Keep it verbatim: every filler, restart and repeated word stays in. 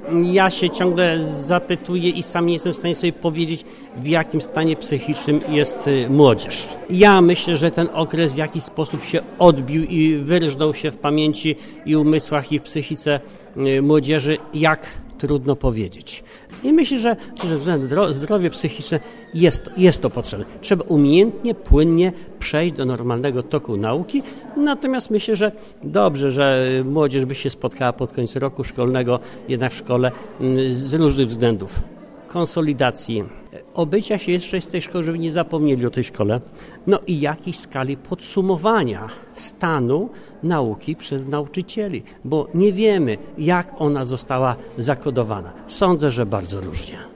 Ja się ciągle zapytuję i sam nie jestem w stanie sobie powiedzieć, w jakim stanie psychicznym jest młodzież. Ja myślę, że ten okres w jakiś sposób się odbił i wyrżnął się w pamięci i umysłach i w psychice młodzieży, jak trudno powiedzieć. I myślę, że ze względu na zdrowie psychiczne jest, jest to potrzebne. Trzeba umiejętnie, płynnie przejść do normalnego toku nauki, natomiast myślę, że dobrze, że młodzież by się spotkała pod koniec roku szkolnego, jednak w szkole z różnych względów. Konsolidacji, obycia się jeszcze z tej szkoły, żeby nie zapomnieli o tej szkole, no i jakiejś skali podsumowania stanu nauki przez nauczycieli, bo nie wiemy, jak ona została zakodowana. Sądzę, że bardzo różnie.